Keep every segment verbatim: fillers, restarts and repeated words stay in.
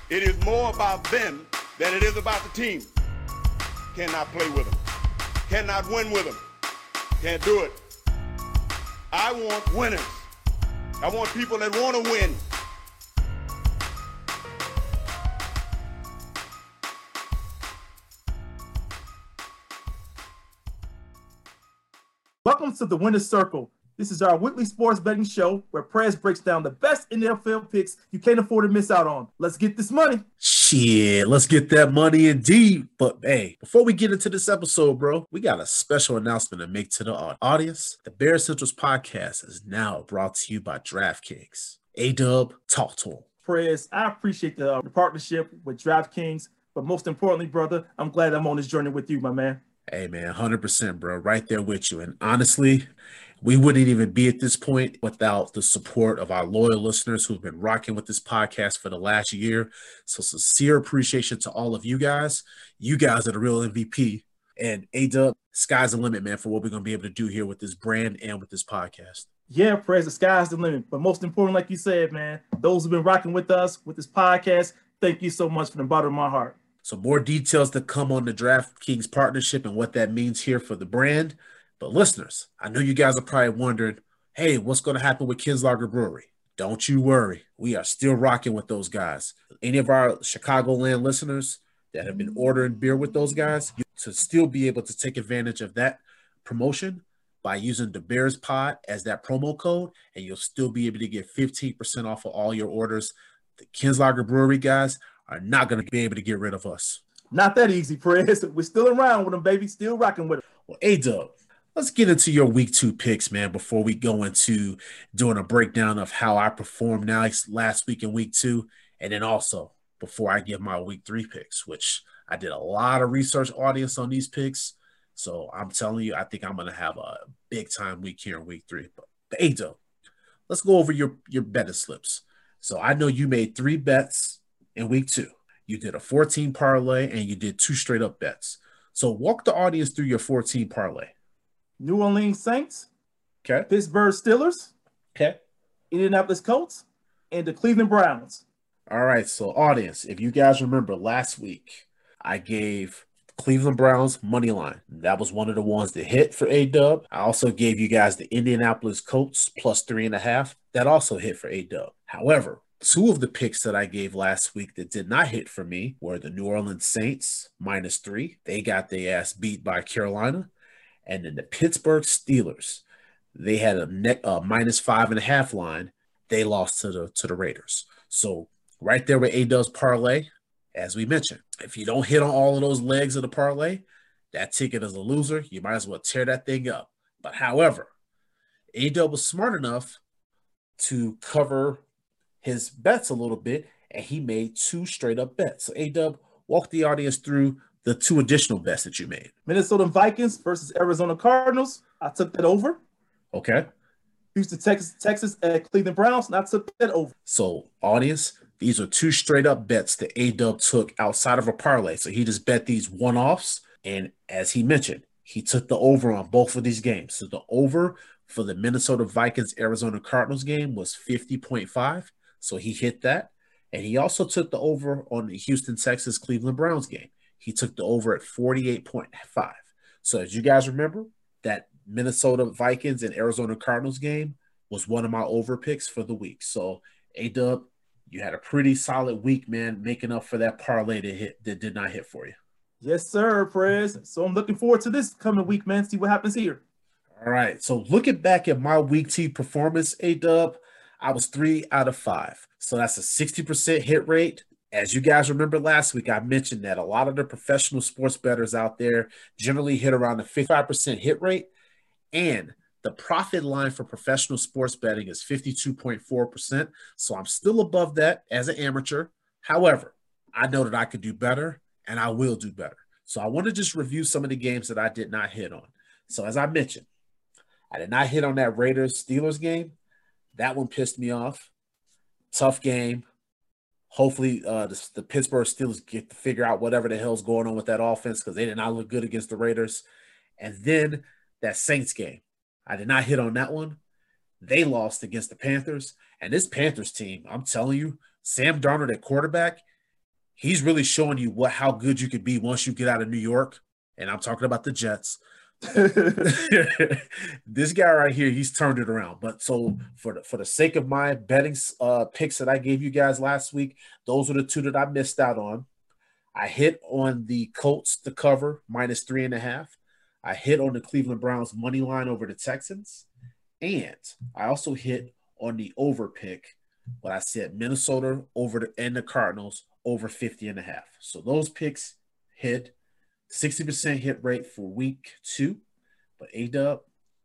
It is more about them than it is about the team. Cannot play with them. Cannot win with them. Can't do it. I want winners. I want people that want to win. Welcome to the Winner's Circle. This is our weekly sports betting show where Prez breaks down the best N F L picks you can't afford to miss out on. Let's get this money. Shit, let's get that money indeed. But hey, before we get into this episode, bro, we got a special announcement to make to the audience. The Bear Central's podcast is now brought to you by DraftKings. A-Dub, talk to him. Prez, I appreciate the, uh, the partnership with DraftKings, but most importantly, brother, I'm glad I'm on this journey with you, my man. Hey, man, one hundred percent, bro. Right there with you. And honestly, we wouldn't even be at this point without the support of our loyal listeners who've been rocking with this podcast for the last year. So sincere appreciation to all of you guys. You guys are the real M V P. And A-Dub, sky's the limit, man, for what we're going to be able to do here with this brand and with this podcast. Yeah, Prez, the sky's the limit. But most important, like you said, man, those who've been rocking with us with this podcast, thank you so much from the bottom of my heart. So more details to come on the DraftKings partnership and what that means here for the brand. But listeners, I know you guys are probably wondering, hey, what's going to happen with Kinslager Brewery? Don't you worry. We are still rocking with those guys. Any of our Chicagoland listeners that have been ordering beer with those guys, you to still be able to take advantage of that promotion by using the Bears Pod as that promo code, and you'll still be able to get fifteen percent off of all your orders. The Kinslager Brewery guys are not going to be able to get rid of us. Not that easy, Prez. We're still around with them, baby. Still rocking with them. Well, A-Dub, let's get into your week two picks, man, before we go into doing a breakdown of how I performed now last week in week two, and then also before I give my week three picks, which I did a lot of research audience on these picks. So I'm telling you, I think I'm going to have a big-time week here in week three. But A-Dub, let's go over your, your betting slips. So I know you made three bets in week two. You did a fourteen parlay and you did two straight up bets. So walk the audience through your fourteen parlay. New Orleans Saints, Okay. Pittsburgh Steelers, Okay. Indianapolis Colts, and the Cleveland Browns. All right. So audience, if you guys remember last week, I gave Cleveland Browns money line. That was one of the ones that hit for A-Dub. I also gave you guys the Indianapolis Colts plus three and a half. That also hit for A-Dub. However, two of the picks that I gave last week that did not hit for me were the New Orleans Saints minus three. They got their ass beat by Carolina. And then the Pittsburgh Steelers, they had a net uh, minus five and a half line. They lost to the to the Raiders. So right there with A-Dub's parlay, as we mentioned, if you don't hit on all of those legs of the parlay, that ticket is a loser. You might as well tear that thing up. But however, A-Dub was smart enough to cover his bets a little bit, and he made two straight up bets. So A-Dub, walk the audience through the two additional bets that you made. Minnesota Vikings versus Arizona Cardinals. I took that over. Okay. Houston, Texas, Texas at Cleveland Browns, and I took that over. So audience, these are two straight up bets that A-Dub took outside of a parlay. So he just bet these one-offs, and as he mentioned, he took the over on both of these games. So the over for the Minnesota Vikings Arizona Cardinals game was fifty point five. So he hit that. And he also took the over on the Houston, Texas, Cleveland Browns game. He took the over at forty-eight point five. So as you guys remember, that Minnesota Vikings and Arizona Cardinals game was one of my over picks for the week. So A-Dub, you had a pretty solid week, man, making up for that parlay that hit that did not hit for you. Yes, sir, Prez. So I'm looking forward to this coming week, man. See what happens here. All right. So looking back at my week two performance, A-Dub, I was three out of five. So that's a sixty percent hit rate. As you guys remember last week, I mentioned that a lot of the professional sports bettors out there generally hit around a fifty-five percent hit rate. And the profit line for professional sports betting is fifty-two point four percent. So I'm still above that as an amateur. However, I know that I could do better, and I will do better. So I want to just review some of the games that I did not hit on. So as I mentioned, I did not hit on that Raiders-Steelers game. That one pissed me off. Tough game. Hopefully uh, the, the Pittsburgh Steelers get to figure out whatever the hell's going on with that offense because they did not look good against the Raiders. And then that Saints game. I did not hit on that one. They lost against the Panthers. And this Panthers team, I'm telling you, Sam Darnold at quarterback, He's really showing you what how good you could be once you get out of New York. And I'm talking about the Jets. This guy right here, he's turned it around. But so for the, for the sake of my betting uh, picks that I gave you guys last week, those are the two that I missed out on. I hit on the Colts to cover minus three and a half. I hit on the Cleveland Browns money line over the Texans. And I also hit on the over pick when I said Minnesota over the and the Cardinals over fifty and a half. So those picks hit. sixty percent hit rate for week two. But A-Dub,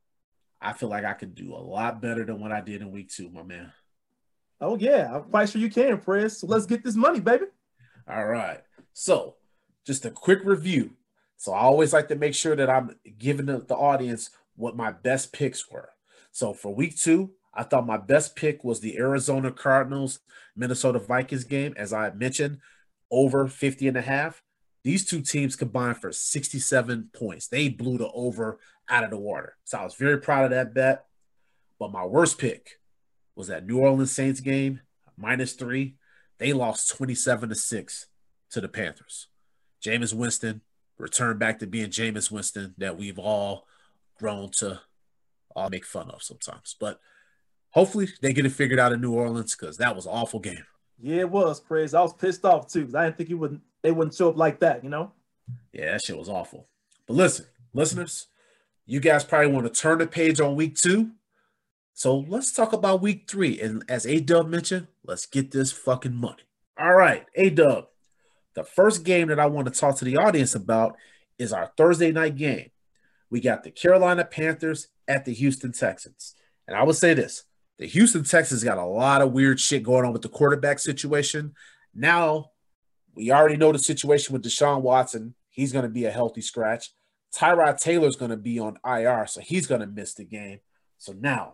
I feel like I could do a lot better than what I did in week two, my man. Oh, yeah. I'm quite sure you can, Prez. So let's get this money, baby. All right. So just a quick review. So I always like to make sure that I'm giving the, the audience what my best picks were. So for week two, I thought my best pick was the Arizona Cardinals, Minnesota Vikings game. As I mentioned, over fifty and a half. These two teams combined for sixty-seven points. They blew the over out of the water. So I was very proud of that bet. But my worst pick was that New Orleans Saints game, minus three. They lost twenty-seven to six to the Panthers. Jameis Winston returned back to being Jameis Winston that we've all grown to all make fun of sometimes. But hopefully they get it figured out in New Orleans because that was an awful game. Yeah, it was, Prez. I was pissed off, too, because I didn't think he wouldn't, they wouldn't show up like that, you know? Yeah, that shit was awful. But listen, listeners, you guys probably want to turn the page on week two. So let's talk about week three. And as A-Dub mentioned, let's get this fucking money. All right, A-Dub, the first game that I want to talk to the audience about is our Thursday night game. We got the Carolina Panthers at the Houston Texans. And I would say this, the Houston Texans got a lot of weird shit going on with the quarterback situation. Now, we already know the situation with Deshaun Watson. He's going to be a healthy scratch. Tyrod Taylor's going to be on I R, so he's going to miss the game. So now,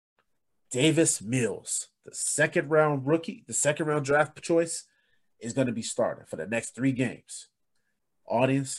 Davis Mills, the second round rookie, the second round draft choice, is going to be starting for the next three games. Audience,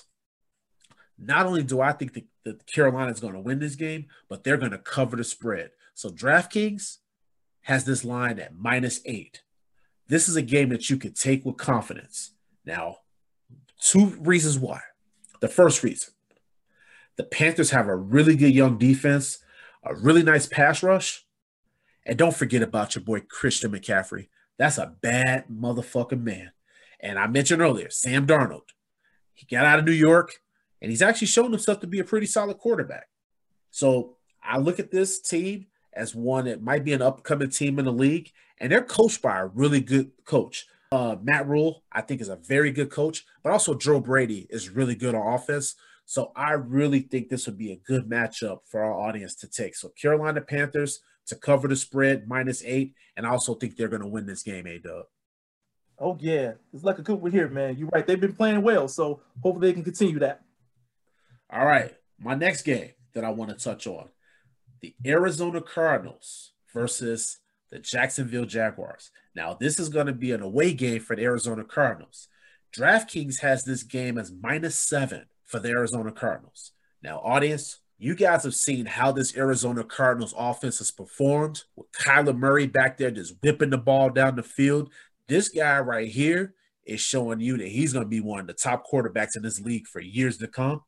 not only do I think that, that Carolina is going to win this game, but they're going to cover the spread. So DraftKings has this line at minus eight. This is a game that you could take with confidence. Now, two reasons why. The first reason, the Panthers have a really good young defense, a really nice pass rush, and don't forget about your boy Christian McCaffrey. That's a bad motherfucking man. And I mentioned earlier, Sam Darnold. He got out of New York, and he's actually shown himself to be a pretty solid quarterback. So I look at this team as one that might be an upcoming team in the league, and they're coached by a really good coach. Uh, Matt Rule, I think, is a very good coach, but also Joe Brady is really good on offense. So I really think this would be a good matchup for our audience to take. So Carolina Panthers to cover the spread, minus eight, and I also think they're going to win this game, A-Dub. Oh, yeah. It's like a good one here, man. You're right. They've been playing well, so hopefully they can continue that. All right. My next game that I want to touch on, the Arizona Cardinals versus the Jacksonville Jaguars. Now, this is going to be an away game for the Arizona Cardinals. DraftKings has this game as minus seven for the Arizona Cardinals. Now, audience, you guys have seen how this Arizona Cardinals offense has performed with Kyler Murray back there just whipping the ball down the field. This guy right here is showing you that he's going to be one of the top quarterbacks in this league for years to come.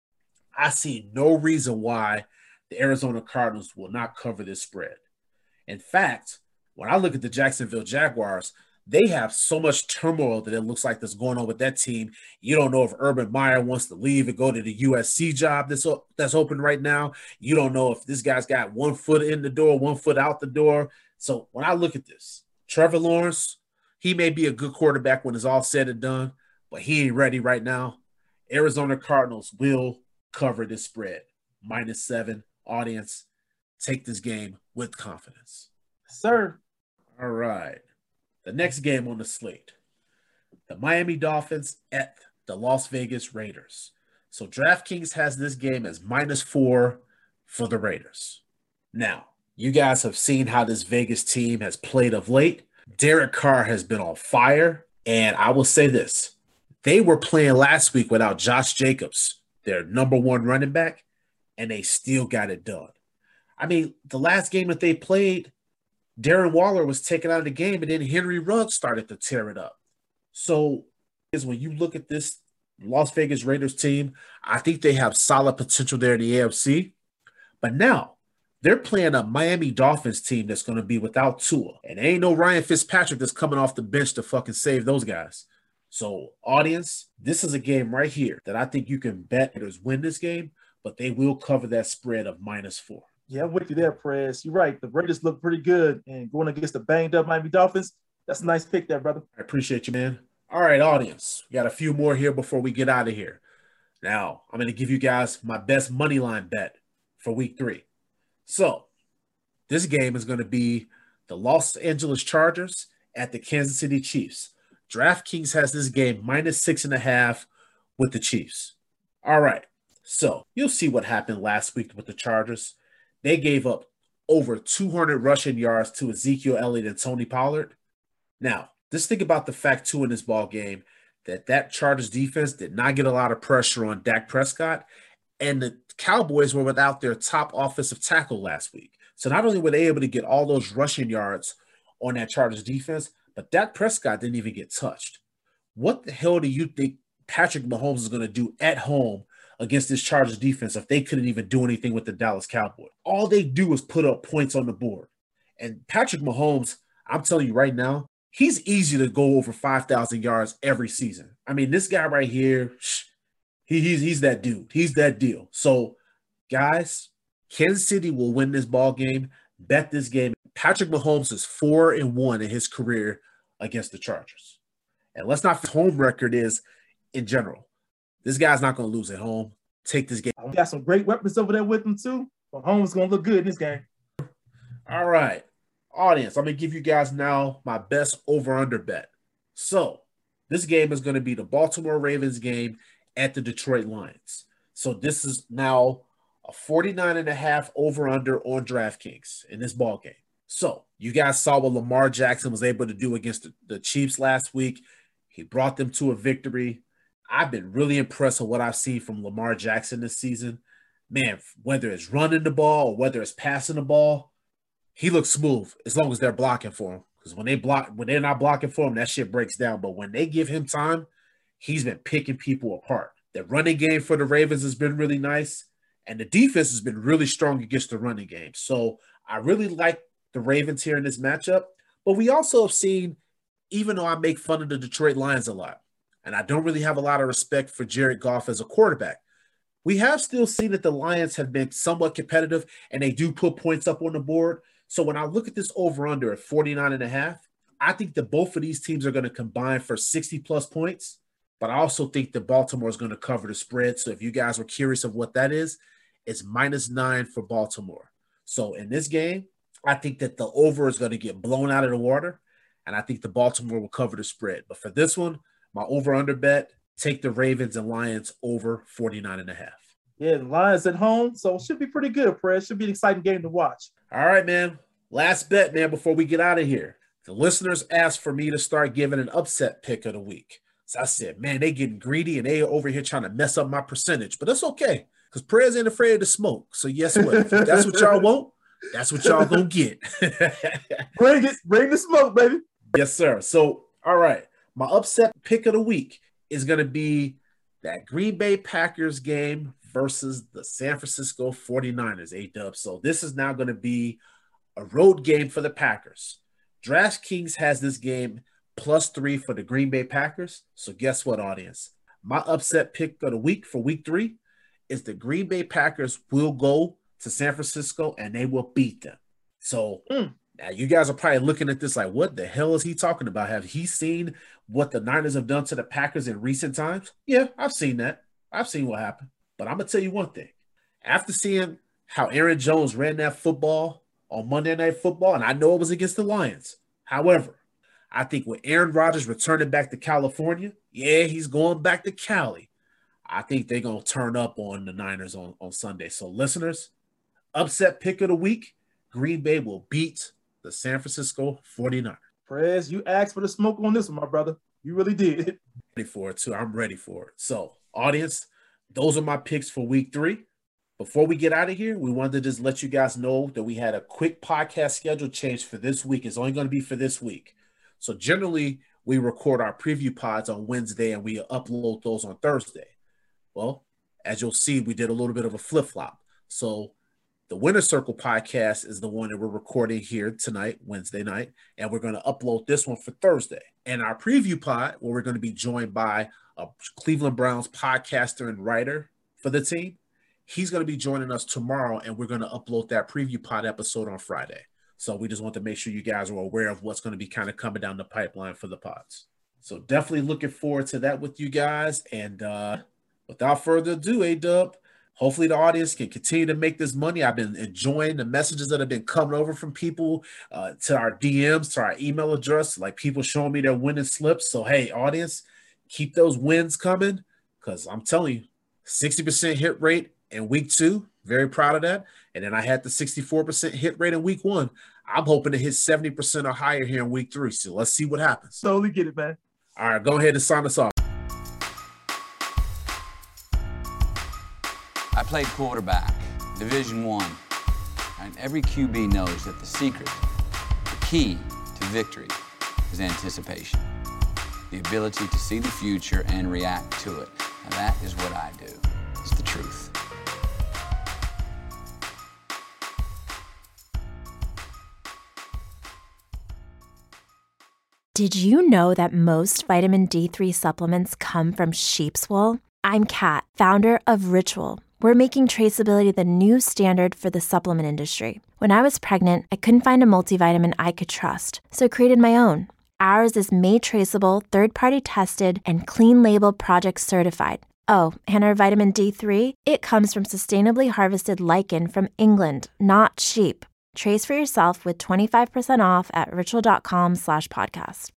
I see no reason why the Arizona Cardinals will not cover this spread. In fact, when I look at the Jacksonville Jaguars, they have so much turmoil that it looks like that's going on with that team. You don't know if Urban Meyer wants to leave and go to the U S C job that's, that's open right now. You don't know if this guy's got one foot in the door, one foot out the door. So when I look at this, Trevor Lawrence, he may be a good quarterback when it's all said and done, but he ain't ready right now. Arizona Cardinals will cover this spread. Minus seven. Audience, take this game with confidence. Sir. All right. The next game on the slate, the Miami Dolphins at the Las Vegas Raiders. So DraftKings has this game as minus four for the Raiders. Now, you guys have seen how this Vegas team has played of late. Derek Carr has been on fire, and I will say this. They were playing last week without Josh Jacobs, their number one running back, and they still got it done. I mean, the last game that they played, Darren Waller was taken out of the game, and then Henry Ruggs started to tear it up. So is when you look at this Las Vegas Raiders team, I think they have solid potential there in the A F C. But now they're playing a Miami Dolphins team that's going to be without Tua. And ain't no Ryan Fitzpatrick that's coming off the bench to fucking save those guys. So, audience, this is a game right here that I think you can bet Raiders win this game, but they will cover that spread of minus four. Yeah, I'm with you there, Perez. You're right. The Raiders look pretty good. And going against the banged up Miami Dolphins, that's a nice pick there, brother. I appreciate you, man. All right, audience. We got a few more here before we get out of here. Now, I'm going to give you guys my best money line bet for week three. So, this game is going to be the Los Angeles Chargers at the Kansas City Chiefs. DraftKings has this game minus six and a half with the Chiefs. All right. So, you'll see what happened last week with the Chargers. They gave up over two hundred rushing yards to Ezekiel Elliott and Tony Pollard. Now, just think about the fact, too, in this ball game, that that Chargers defense did not get a lot of pressure on Dak Prescott, and the Cowboys were without their top offensive tackle last week. So not only were they able to get all those rushing yards on that Chargers defense, but Dak Prescott didn't even get touched. What the hell do you think Patrick Mahomes is going to do at home against this Chargers defense if they couldn't even do anything with the Dallas Cowboys? All they do is put up points on the board. And Patrick Mahomes, I'm telling you right now, he's easy to go over five thousand yards every season. I mean, this guy right here, he, he's, he's that dude. He's that deal. So, guys, Kansas City will win this ball game. Bet this game. Patrick Mahomes is four and one in his career against the Chargers. And let's not forget home record is in general. This guy's not going to lose at home. Take this game. We got some great weapons over there with him, too. Mahomes going to look good in this game. All right. Audience, I'm going to give you guys now my best over-under bet. So, this game is going to be the Baltimore Ravens game at the Detroit Lions. So, this is now a forty-nine and a half over-under on DraftKings in this ball game. So, you guys saw what Lamar Jackson was able to do against the, the Chiefs last week. He brought them to a victory. I've been really impressed with what I've seen from Lamar Jackson this season. Man, whether it's running the ball or whether it's passing the ball, he looks smooth as long as they're blocking for him. Because when they block, when they're not blocking for him, that shit breaks down. But when they give him time, he's been picking people apart. The running game for the Ravens has been really nice, and the defense has been really strong against the running game. So I really like the Ravens here in this matchup. But we also have seen, even though I make fun of the Detroit Lions a lot, and I don't really have a lot of respect for Jared Goff as a quarterback, we have still seen that the Lions have been somewhat competitive, and they do put points up on the board. So when I look at this over-under at forty-nine and a half, I think that both of these teams are going to combine for sixty-plus points, but I also think that Baltimore is going to cover the spread. So if you guys were curious of what that is, it's minus nine for Baltimore. So in this game, I think that the over is going to get blown out of the water, and I think the Baltimore will cover the spread. But for this one, my over-under bet, take the Ravens and Lions over forty-nine and a half. Yeah, the Lions at home, so it should be pretty good, Fred. Should be an exciting game to watch. All right, man. Last bet, man, before we get out of here. The listeners asked for me to start giving an upset pick of the week. So I said, man, they getting greedy and they over here trying to mess up my percentage. But that's okay, because Perez ain't afraid to smoke. So guess what? If that's what y'all want, that's what y'all gonna get. Bring it. Bring the smoke, baby. Yes, sir. So, all right. My upset pick of the week is going to be that Green Bay Packers game versus the San Francisco forty-niners, A-Dub. So this is now going to be a road game for the Packers. DraftKings has this game plus three for the Green Bay Packers. So guess what, audience? My upset pick of the week for week three is the Green Bay Packers will go to San Francisco and they will beat them. So mm. now you guys are probably looking at this like, what the hell is he talking about? Have he seen what the Niners have done to the Packers in recent times? Yeah, I've seen that. I've seen what happened. But I'm going to tell you one thing. After seeing how Aaron Jones ran that football on Monday Night Football, and I know it was against the Lions. However, I think with Aaron Rodgers returning back to California, yeah, he's going back to Cali. I think they're going to turn up on the Niners on, on Sunday. So, listeners, upset pick of the week, Green Bay will beat the San Francisco forty-niners. Perez, you asked for the smoke on this one, my brother. You really did. Ready for it, too. I'm ready for it. So, audience, those are my picks for week three. Before we get out of here, we wanted to just let you guys know that we had a quick podcast schedule change for this week. It's only going to be for this week. So generally, we record our preview pods on Wednesday and we upload those on Thursday. Well, as you'll see, we did a little bit of a flip-flop. So the Winner's Circle podcast is the one that we're recording here tonight, Wednesday night, and we're going to upload this one for Thursday. And our preview pod, where we're going to be joined by a Cleveland Browns podcaster and writer for the team, he's going to be joining us tomorrow, and we're going to upload that preview pod episode on Friday. So we just want to make sure you guys are aware of what's going to be kind of coming down the pipeline for the pods. So definitely looking forward to that with you guys. And uh, without further ado, A-Dub, hopefully the audience can continue to make this money. I've been enjoying the messages that have been coming over from people uh, to our D Ms, to our email address, like people showing me their winning slips. So, hey, audience, keep those wins coming, because I'm telling you, sixty percent hit rate in week two. Very proud of that. And then I had the sixty-four percent hit rate in week one. I'm hoping to hit seventy percent or higher here in week three. So let's see what happens. Totally get it, man. All right, go ahead and sign us off. I played quarterback, Division One, and every Q B knows that the secret, the key to victory is anticipation, the ability to see the future and react to it. And that is what I do. It's the truth. Did you know that most vitamin D three supplements come from sheep's wool? I'm Kat, founder of Ritual. We're making traceability the new standard for the supplement industry. When I was pregnant, I couldn't find a multivitamin I could trust, so I created my own. Ours is made traceable, third-party tested, and clean label project certified. Oh, and our vitamin D three? It comes from sustainably harvested lichen from England, not sheep. Trace for yourself with twenty-five percent off at ritual.com slash podcast.